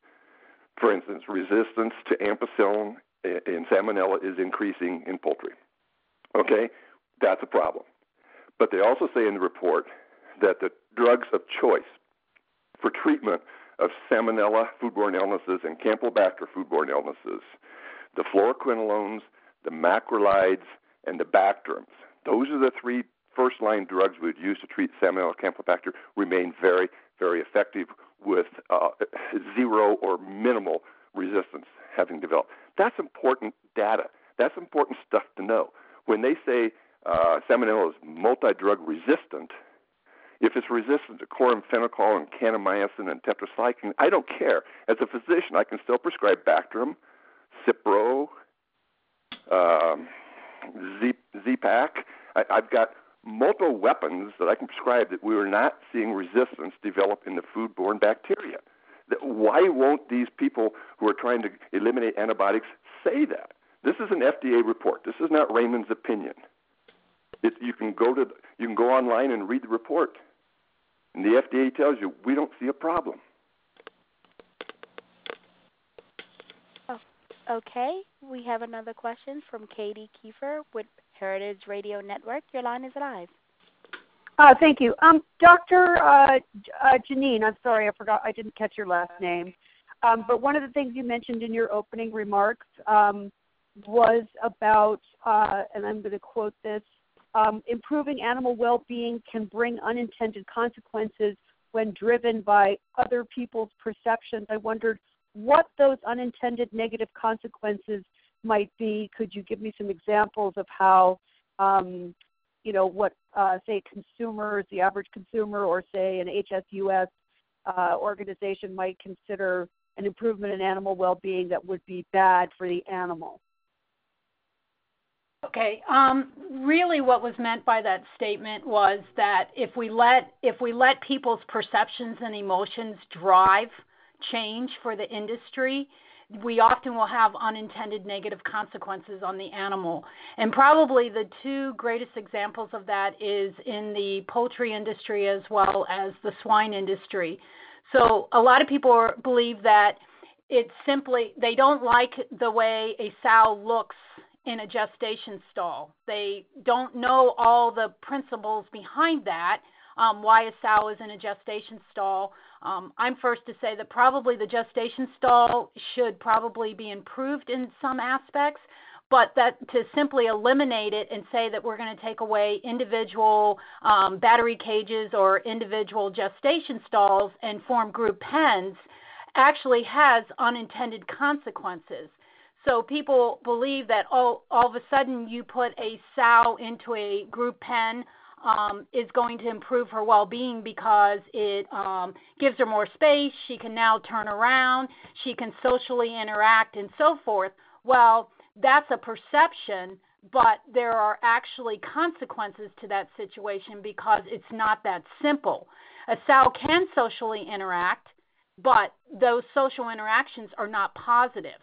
for instance, resistance to ampicillin and salmonella is increasing in poultry. Okay, that's a problem. But they also say in the report that the, drugs of choice for treatment of salmonella, foodborne illnesses, and Campylobacter, foodborne illnesses. The fluoroquinolones, the macrolides, and the Bactrums. Those are the three first-line drugs we would use to treat Salmonella, Campylobacter, remain very, very effective with uh, zero or minimal resistance having developed. That's important data. That's important stuff to know. When they say uh, Salmonella is multi-drug resistant, if it's resistant to chloramphenicol and kanamycin and tetracycline, I don't care. As a physician, I can still prescribe Bactrim, Cipro, um, Z, Z-Pak. I, I've got multiple weapons that I can prescribe that we are not seeing resistance develop in the foodborne bacteria. Why won't these people who are trying to eliminate antibiotics say that? This is an F D A report. This is not Raymond's opinion. It, you can go to you can go online and read the report, and the F D A tells you we don't see a problem. Oh, okay, we have another question from Katie Kiefer with Heritage Radio Network. Your line is live. Uh, thank you. Um, Doctor Uh, uh, Janine, I'm sorry, I forgot, I didn't catch your last name. Um, but one of the things you mentioned in your opening remarks um, was about, uh, and I'm going to quote this, um, improving animal well-being can bring unintended consequences when driven by other people's perceptions. I wondered what those unintended negative consequences might be. Could you give me some examples of how um, you know, what, uh, say, consumers, the average consumer, or, say, an H S U S uh, organization might consider an improvement in animal well-being that would be bad for the animal? Okay. Um, really, what was meant by that statement was that if we let if we let people's perceptions and emotions drive change for the industry, we often will have unintended negative consequences on the animal. And probably the two greatest examples of that is in the poultry industry as well as the swine industry. So a lot of people believe that it's simply, they don't like the way a sow looks in a gestation stall. They don't know all the principles behind that, um, why a sow is in a gestation stall. Um, I'm first to say that probably the gestation stall should probably be improved in some aspects, but that to simply eliminate it and say that we're going to take away individual um, battery cages or individual gestation stalls and form group pens actually has unintended consequences. So people believe that all, all of a sudden you put a sow into a group pen Um, is going to improve her well-being because it um, gives her more space. She can now turn around. She can socially interact and so forth. Well, that's a perception, but there are actually consequences to that situation because it's not that simple. A sow can socially interact, but those social interactions are not positive.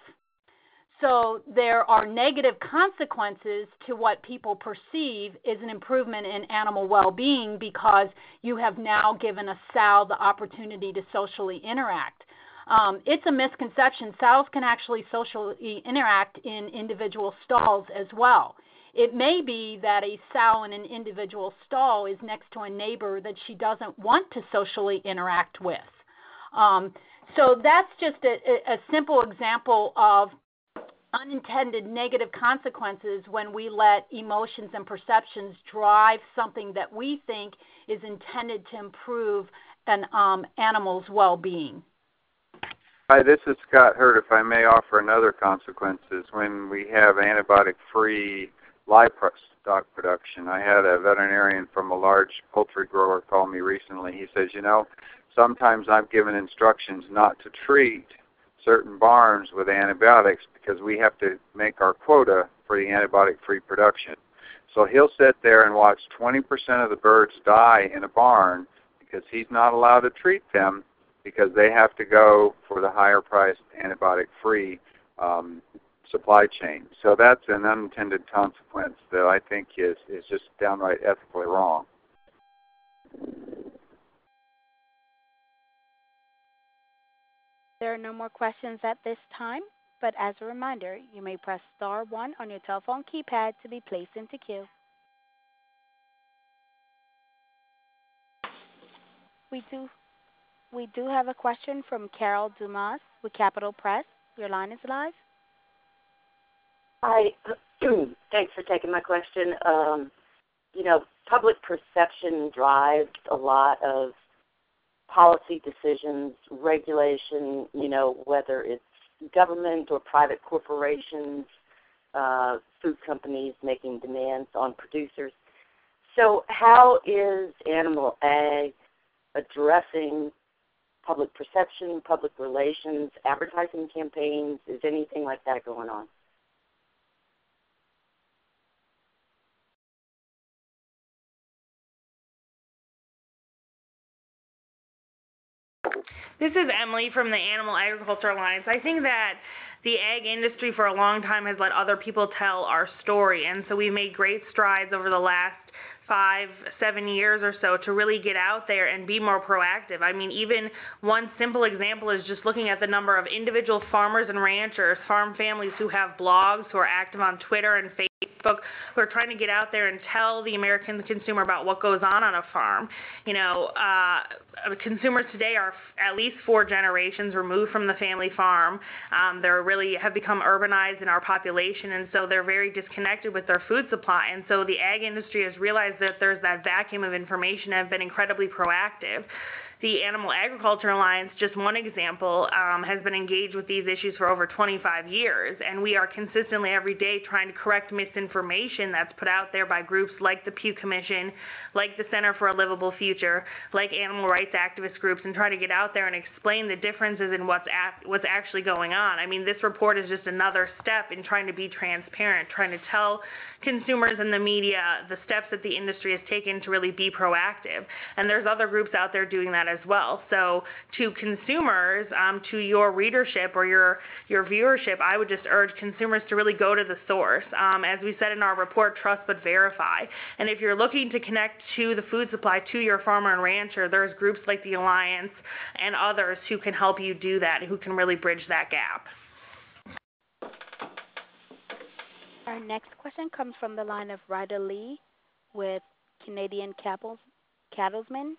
So there are negative consequences to what people perceive is an improvement in animal well-being because you have now given a sow the opportunity to socially interact. Um, it's a misconception. Sows can actually socially interact in individual stalls as well. It may be that a sow in an individual stall is next to a neighbor that she doesn't want to socially interact with. Um, so that's just a, a simple example of unintended negative consequences when we let emotions and perceptions drive something that we think is intended to improve an um, animal's well-being. Hi, this is Scott Hurd. If I may offer another consequences, when we have antibiotic-free livestock production, I had a veterinarian from a large poultry grower call me recently. He says, you know, sometimes I'm given instructions not to treat certain barns with antibiotics because we have to make our quota for the antibiotic-free production. So he'll sit there and watch twenty percent of the birds die in a barn because he's not allowed to treat them because they have to go for the higher-priced antibiotic-free um, supply chain. So that's an unintended consequence that I think is, is just downright ethically wrong. There are no more questions at this time, but as a reminder, you may press star one on your telephone keypad to be placed into queue. We do we do have a question from Carol Dumas with Capital Press. Your line is live. Hi. Thanks for taking my question. Um, you know, public perception drives a lot of policy decisions, regulation, you know, whether it's government or private corporations, uh, food companies making demands on producers. So how is Animal Ag addressing public perception, public relations, advertising campaigns? Is anything like that going on? This is Emily from the Animal Agriculture Alliance. I think that the ag industry for a long time has let other people tell our story, and so we've made great strides over the last five, seven years or so to really get out there and be more proactive. I mean, even one simple example is just looking at the number of individual farmers and ranchers, farm families who have blogs, who are active on Twitter and Facebook, who are trying to get out there and tell the American consumer about what goes on on a farm. You know, uh, consumers today are f- at least four generations removed from the family farm. Um, they're really have become urbanized in our population, and so they're very disconnected with their food supply. And so the ag industry has realized that there's that vacuum of information and have been incredibly proactive. The Animal Agriculture Alliance, just one example, um, has been engaged with these issues for over twenty-five years, and we are consistently every day trying to correct misinformation that's put out there by groups like the Pew Commission, like the Center for a Livable Future, like animal rights activist groups, and try to get out there and explain the differences in what's, at, what's actually going on. I mean, this report is just another step in trying to be transparent, trying to tell consumers and the media the steps that the industry has taken to really be proactive. And there's other groups out there doing that as well. So to consumers, um, to your readership or your, your viewership, I would just urge consumers to really go to the source. Um, as we said in our report, trust but verify. And if you're looking to connect to the food supply, to your farmer and rancher, there's groups like the Alliance and others who can help you do that, who can really bridge that gap. Our next question comes from the line of Ryder Lee with Canadian Cattlemen.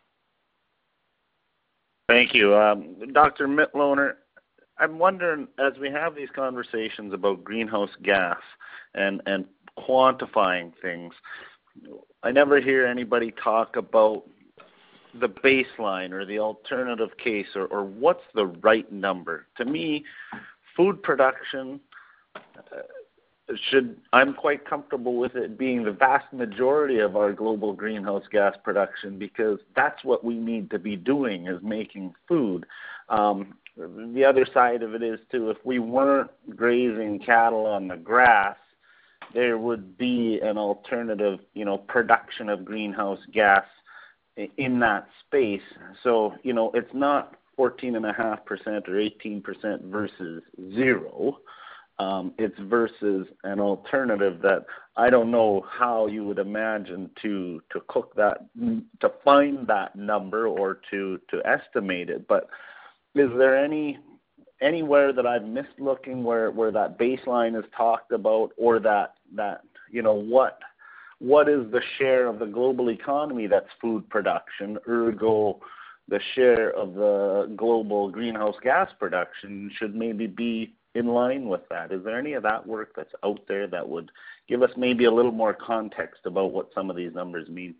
Thank you. Um, Doctor Mitloehner, I'm wondering, as we have these conversations about greenhouse gas and, and quantifying things, I never hear anybody talk about the baseline or the alternative case or, or what's the right number. To me, food production uh, should, I'm quite comfortable with it being the vast majority of our global greenhouse gas production, because that's what we need to be doing, is making food. Um, the other side of it is, too, if we weren't grazing cattle on the grass, there would be an alternative, you know, production of greenhouse gas in that space. So, you know, it's not fourteen point five percent or eighteen percent versus zero. Um, it's versus an alternative that I don't know how you would imagine to to cook that, to find that number or to, to estimate it. But is there any anywhere that I've missed looking where, where that baseline is talked about, or that, that you know, what what is the share of the global economy that's food production, ergo the share of the global greenhouse gas production should maybe be in line with that? Is there any of that work that's out there that would give us maybe a little more context about what some of these numbers mean?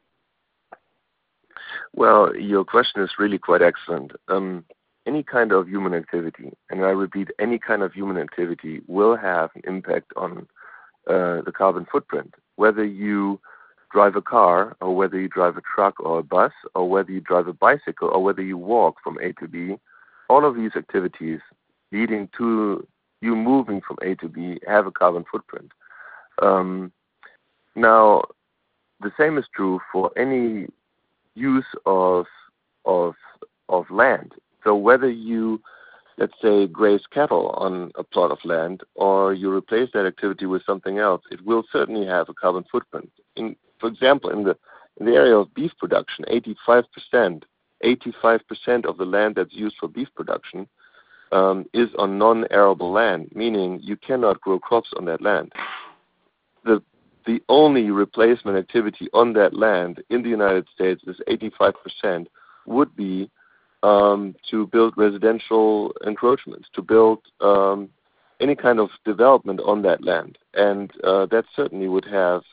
Well, your question is really quite excellent. Um, any kind of human activity, and I repeat, any kind of human activity will have an impact on uh, the carbon footprint. Whether you drive a car, or whether you drive a truck or a bus, or whether you drive a bicycle, or whether you walk from A to B, all of these activities leading to you moving from A to B have a carbon footprint. Um, now, the same is true for any use of of of land. So whether you, let's say, graze cattle on a plot of land, or you replace that activity with something else, it will certainly have a carbon footprint. In, for example, in the in the area of beef production, eighty-five percent, eighty-five percent of the land that's used for beef production um, is on non-arable land, meaning you cannot grow crops on that land. The the only replacement activity on that land in the United States is eighty-five percent would be um, to build residential encroachments, to build um, any kind of development on that land. And uh, that certainly would have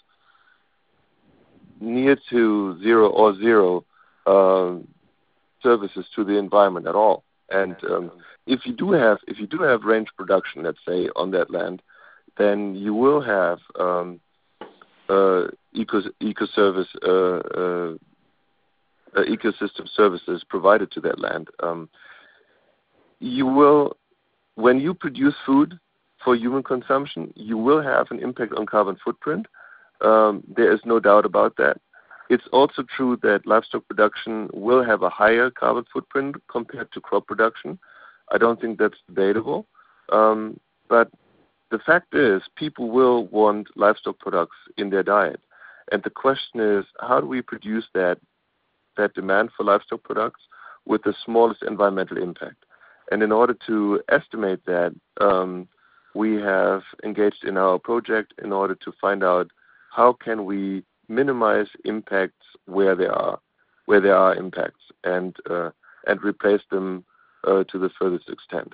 near to zero or zero uh, services to the environment at all. And um, if you do have if you do have range production, let's say, on that land, then you will have um, uh, eco eco service uh, uh, uh, ecosystem services provided to that land. Um, you will, when you produce food for human consumption, you will have an impact on carbon footprint. Um, there is no doubt about that. It's also true that livestock production will have a higher carbon footprint compared to crop production. I don't think that's debatable. Um, but the fact is, people will want livestock products in their diet. And the question is, how do we produce that, that demand for livestock products with the smallest environmental impact? And in order to estimate that, um, we have engaged in our project in order to find out how can we minimize impacts where there are where there are impacts and uh, and replace them uh, to the furthest extent.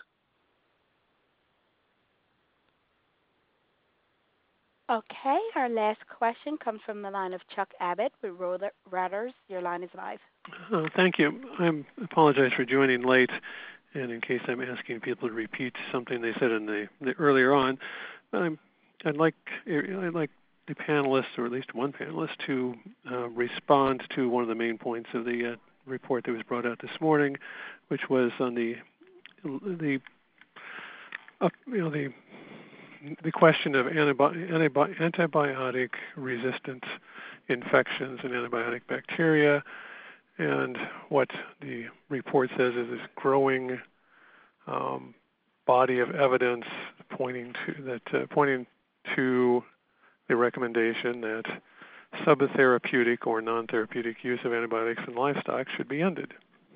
Okay, our last question comes from the line of Chuck Abbott with Reuters. Your line is live. Oh, thank you. I apologize for joining late, and in case I'm asking people to repeat something they said in the, the earlier on, I'm, I'd like I'd like the panelists, or at least one panelist, to uh, respond to one of the main points of the uh, report that was brought out this morning, which was on the the uh, you know the the question of antibi- antibi- antibiotic resistant infections and antibiotic bacteria, and what the report says is this growing um, body of evidence pointing to that uh, pointing to the recommendation that subtherapeutic or non-therapeutic use of antibiotics in livestock should be ended.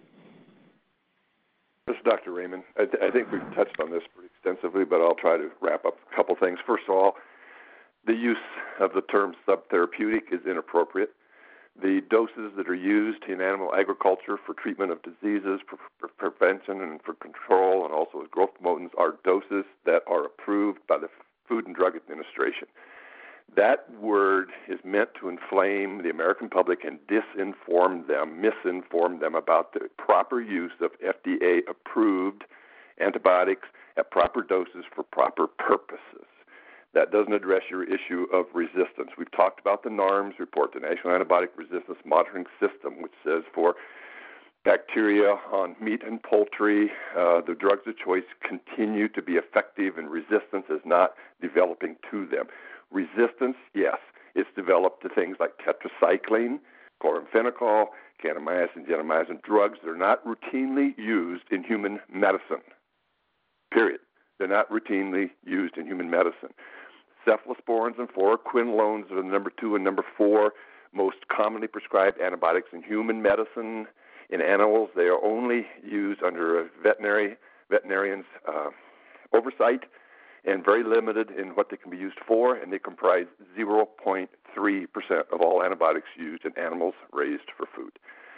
This is Doctor Raymond. I, th- I think we've touched on this pretty extensively, but I'll try to wrap up a couple things. First of all, the use of the term subtherapeutic is inappropriate. The doses that are used in animal agriculture for treatment of diseases, for, for prevention and for control, and also as growth promotants, are doses that are approved by the Food and Drug Administration. That word is meant to inflame the American public and disinform them, misinform them about the proper use of F D A-approved antibiotics at proper doses for proper purposes. That doesn't address your issue of resistance. We've talked about the NARMS report, the National Antibiotic Resistance Monitoring System, which says for bacteria on meat and poultry, uh, the drugs of choice continue to be effective and resistance is not developing to them. Resistance, yes, it's developed to things like tetracycline, chloramphenicol, kanamycin, gentamicin, drugs that are not routinely used in human medicine, period. They're not routinely used in human medicine. Cephalosporins and fluoroquinolones are the number two and number four most commonly prescribed antibiotics in human medicine. In animals, they are only used under a veterinary veterinarian's uh, oversight and very limited in what they can be used for, and they comprise zero point three percent of all antibiotics used in animals raised for food.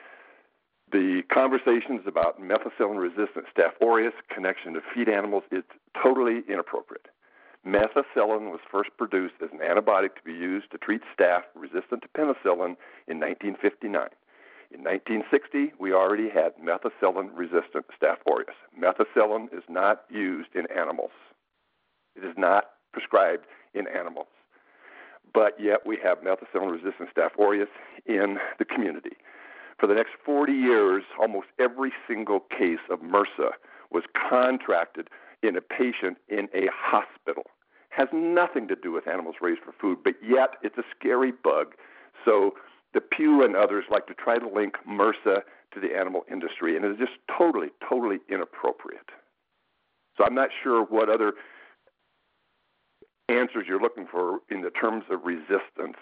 The conversations about methicillin-resistant Staph aureus connection to feed animals is totally inappropriate. Methicillin was first produced as an antibiotic to be used to treat staph resistant to penicillin in nineteen fifty-nine. In nineteen sixty, we already had methicillin-resistant Staph aureus. Methicillin is not used in animals. It is not prescribed in animals. But yet we have methicillin-resistant Staph aureus in the community. For the next forty years, almost every single case of MRSA was contracted in a patient in a hospital. Has nothing to do with animals raised for food, but yet it's a scary bug. So the Pew and others like to try to link MRSA to the animal industry, and it is just totally, totally inappropriate. So I'm not sure what other answers you're looking for in the terms of resistance.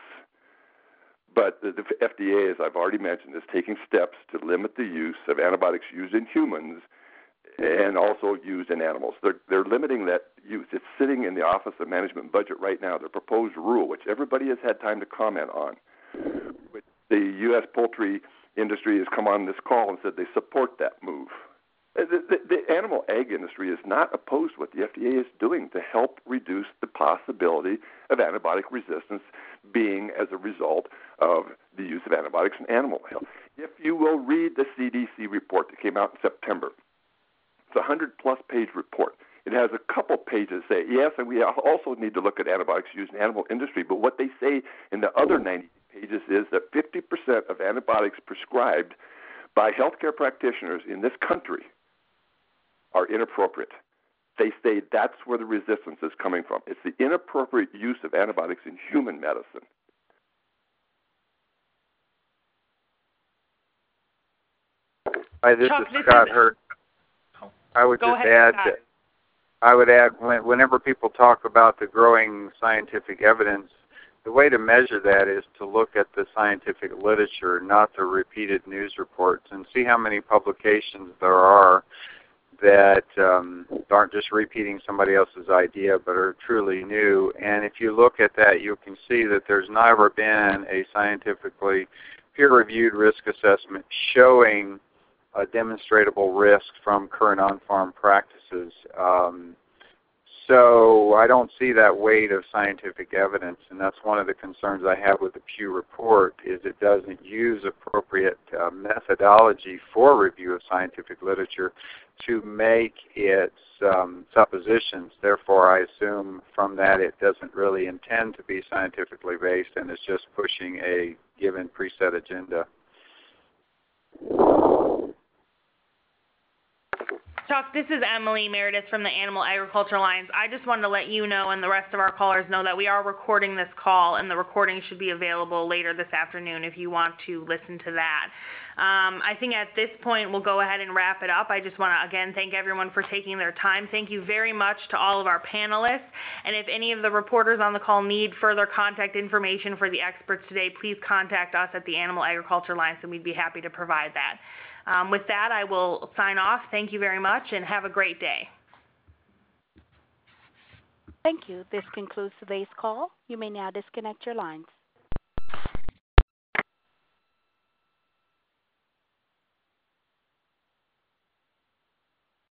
But the, the F D A, as I've already mentioned, is taking steps to limit the use of antibiotics used in humans and also used in animals. They're, they're limiting that use. It's sitting in the Office of Management and Budget right now, the proposed rule, which everybody has had time to comment on. Which the U S Poultry industry has come on this call and said they support that move. The, the, the animal ag industry is not opposed to what the F D A is doing to help reduce the possibility of antibiotic resistance being as a result of the use of antibiotics in animal health. If you will read the C D C report that came out in September, it's a one hundred plus page report. It has a couple pages that say, yes, and we also need to look at antibiotics used in animal industry, but what they say in the other ninety pages is that fifty percent of antibiotics prescribed by healthcare practitioners in this country are inappropriate. They say that's where the resistance is coming from. It's the inappropriate use of antibiotics in human medicine. Hi, this Chuck, is this Scott is... Hurd. I would Go just ahead, add Scott. that I would add when, whenever people talk about the growing scientific evidence, the way to measure that is to look at the scientific literature, not the repeated news reports, and see how many publications there are that um, aren't just repeating somebody else's idea but are truly new. And if you look at that, you can see that there's never been a scientifically peer-reviewed risk assessment showing a demonstrable risk from current on-farm practices. Um, so I don't see that weight of scientific evidence, and that's one of the concerns I have with the Pew report, is it doesn't use appropriate uh, methodology for review of scientific literature to make its um, suppositions. Therefore, I assume from that it doesn't really intend to be scientifically based and is just pushing a given preset agenda. Chuck, this is Emily Meredith from the Animal Agriculture Alliance. I just wanted to let you know and the rest of our callers know that we are recording this call, and the recording should be available later this afternoon if you want to listen to that. Um, I think at this point we'll go ahead and wrap it up. I just want to, again, thank everyone for taking their time. Thank you very much to all of our panelists. And if any of the reporters on the call need further contact information for the experts today, please contact us at the Animal Agriculture Alliance, and we'd be happy to provide that. Um, with that, I will sign off. Thank you very much, and have a great day. Thank you. This concludes today's call. You may now disconnect your lines.